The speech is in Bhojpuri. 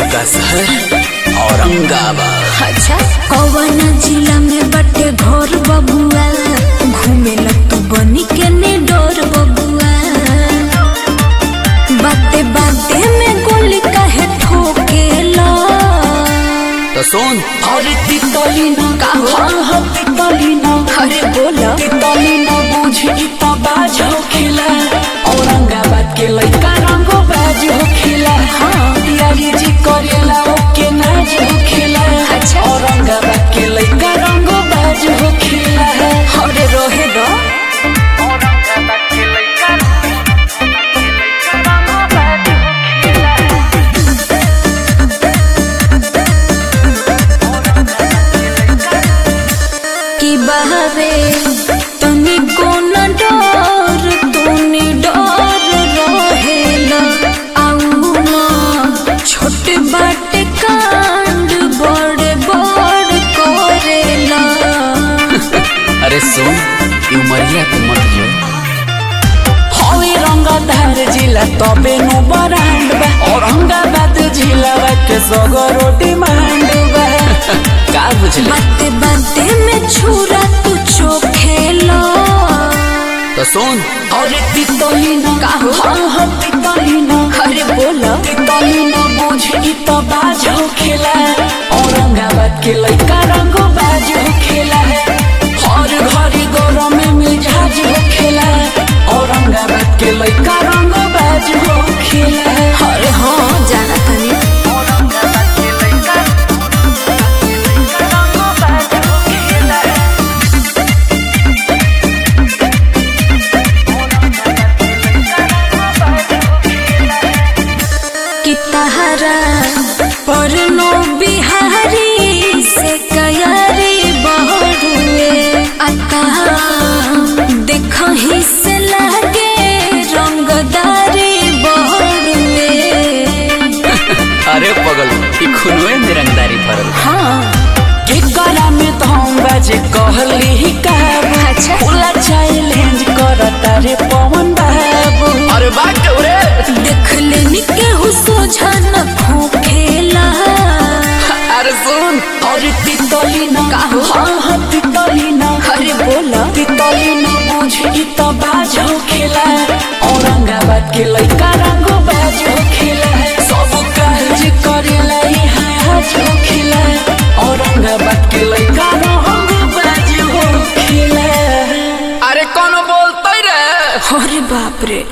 का शहर औरंगाबाद। अच्छा कौन जिला में बटे घर बबुआ, घूमे ल तू बनी के ने डोर बबुआ, बाते बाते में गोली काहे ठोकेला। तो सुन अरे तितली न का हाँ तितली न अरे बोला तितली न बुझी तो बाज हो खिला, औरंगाबाद के लइका रंगो बाज हो खिला। हाँ दियाली जी करेला ओके नाज हो खिला। अच्छा औरंगाबाद के लइका रंगो बाज हो खिला। अरे रोहे दो औरंगाबाद के लइका रंगो बाज हो खिला। की बहवे तनी को न डर तूने डर रहेला, आऊ ना छोटे बाटे कांड बड़े बड़ करेला। अरे सुन उमरिया के मत जो हवे रंगधार जिला तबे नु बरांड बा, औरंगाबाद जिला के सगरो डिमांड बा। का बुझले बाते बाते में छुरा तू चोखेला। तो सुन अरे तितली न का हो? हाँ तितली न अरे बोला तितली न बुझी तो बाज हो खेला, औरंगाबाद के लइका रंगो बाज हो खेला। हर घड़ी गरम में मिजाज हो खेला, औरंगाबाद के लइका रंगो बाज हो खेला। अरे हाँ जाना तनी औरंगाबाद के लइका रंगो बाज हो खेला। कि तहरा पर नो बिहारी से कयारी बहुए, आता देखही से लगे रंगदारी बहुए। अरे पगल ई खुनवे में रंगदारी भरल। हाँ के करा में तो हम बाजे कहली ही कहब। अच्छा। खुला चैलेंज करता रे पवन बाबू। अरे बात रे देख लेनी केहू सोझा न खोखेला। अरे सुन अरे तितली न का हो? हाँ तितली न अरे बोला तितली न बुझी तो बाज हो खेला, औरंगाबाद के लइका रंगो बाज हो खेला। सब काज करेला यहाँ हाज हो खेला, औरंगाबाद के लइका रंगो बाज हो खेला। अरे कौन बोलते रे अरे बाप रे।